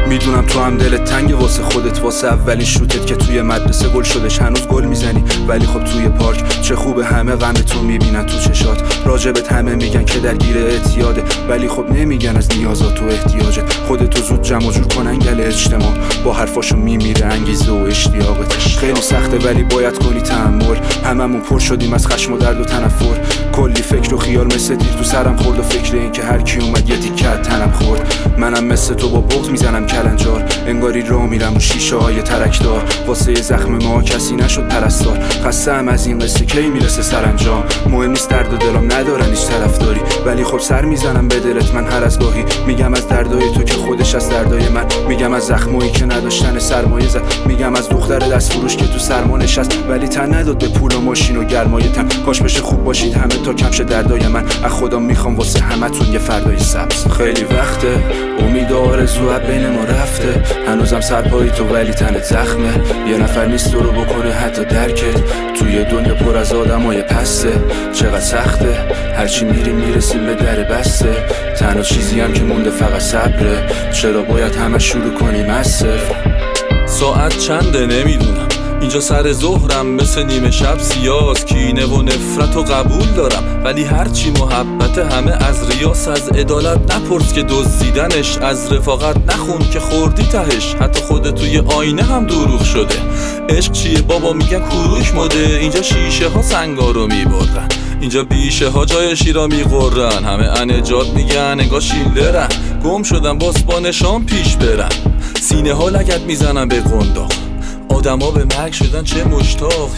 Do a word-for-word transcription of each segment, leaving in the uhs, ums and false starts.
میدونم تو هم دلت تنگه واسه خودت، واسه اولین شوتت که توی مدرسه گل شدش هنوز گل میزنی. ولی خب توی پارک چه خوبه همه غم تو میبینن تو چشات. راجبت همه میگن که درگیر اعتیاده، ولی خب نمیگن از نیازات و احتیاجت. خودتو زود جمع جور کن انگل اجتماع، با حرفاشو میمیره انگیزه و اشتیاقت. خیلی سخته ولی باید کنی تحمل، هممون پر شدیم از خشم و درد و تنفر. کلی فکر و خیال مثل دیر تو سرم خورد و فکر این که هر کی اومد یه تیکه تنم خورد. منم مثل تو با بغض میزنم کلنجار، انگاری راه میرم و شیشه های ترکدار. واسه زخم ما کسی نشد پرستار، خسته‌ام از این قصه کی میرسه سرانجام. مهم نیست درد و دلم ندارن هیچ طرفداری، ولی خب سر میزنم به دلت من هر از گاهی. میگم از دردای تو که خودش از دردای من، میگم از زخمایی که نداشتن سرمایه زد، میگم از دختر دست فروش که تو سرما نشست ولی تن نداد به پول و ماشین و گرمای تن. کاش بشه خوب باشید همه تا کم شه دردای من، از خدا میخوام واسه همتون یه فردای سبز. خیلی وقته امید و آرزو از بین ما رفته، هنوزم سرپایی تو ولی تنت زخمه. یه نفر نیست تو رو بکنه حتی درکت، توی دنیا پر از آدمای پسته. چقدر سخته هرچی میریم میرسیم به در بسته، تنها چیزی هم که مونده فقط صبره. چرا باید همه شروع کنیم از صفر؟ ساعت چنده نمیدونم، اینجا سر ظهرم مثل نیمه شب سیاست. کینه و نفرت و قبول دارم، ولی هرچی محبت همه از ریاس. از عدالت نپرس که دزدیدنش، از رفاقت نخون که خوردی تهش. حتی خودت توی آینه هم دروغ شده. عشق چیه بابا میگن کوروش مده، اینجا شیشه ها سنگا رو میبردن، اینجا بیشه ها جای شیرا میقرن. همه انجات میگن انگار شیلدرن، گم شدن باس با نشان پیش برن. سینه ها لگد میزنن به قنداق، آدما به مرگ شدن چه مشتاق.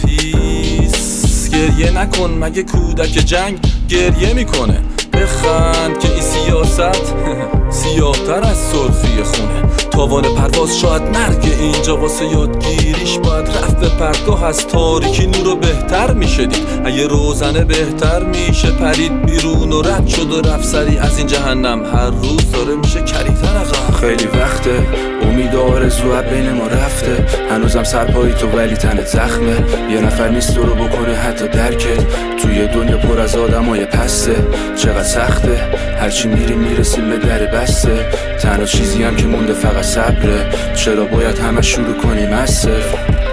هیس گریه نکن مگه کودک جنگ گریه میکنه. بخند که این سیاست سیاه‌تر از سرخی خونه. تاوان پرواز شاید مرگ اینجا، واسه یادگیریش باید رفت به پرگاه. از تاریکی نور رو بهتر میشه دید، اگه روزنه بهتر میشه پرید بیرون و رد شد و رفت سری از این جهنم. هر روز داره میشه کریتر اقا. خیلی وقته امید و آرزو از بین ما رفته، هنوزم سرپایی تو ولی تنت زخمه. یه نفر نیست تو رو بکنه حتی درکت، توی دنیا پر از آدمای پسته. چقدر سخته هرچی میریم میرسیم به در بسته، تنها چیزی هم که مونده فقط صبره. چرا باید همه شروع کنیم از صفر؟